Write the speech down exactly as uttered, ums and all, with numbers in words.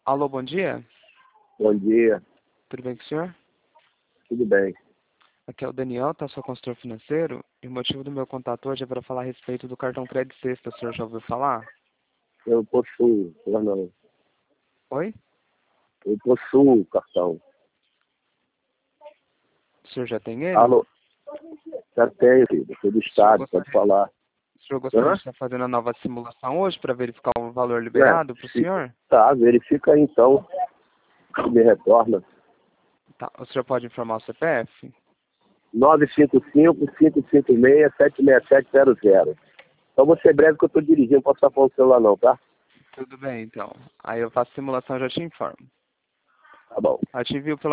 Alô, bom dia. Bom dia, Tudo bem com o senhor? tudo bem. Aqui é o Daniel, tá? Sou consultor financeiro. E o motivo do meu contato hoje é para falar a respeito do cartão Crédito Sexta. O senhor já ouviu falar? Eu possuo, eu não. Oi? Eu possuo o cartão. O senhor já tem ele? Alô, já tenho, filho. Sou do O senhor estado, pode gostaria, falar. o senhor gostaria Hã? de estar fazendo a nova simulação hoje para verificar o valor É, liberado para o se- senhor? tá, verifica aí então. Me retorna. Tá. O senhor pode informar o C P F? nove cinco cinco, cinco cinco seis, sete seis sete zero zero. Então vou ser breve que eu estou dirigindo, não posso estar falando o celular não, tá? Tudo bem, então. Aí eu faço a simulação e já te informo. Tá bom. Eu te envio pelo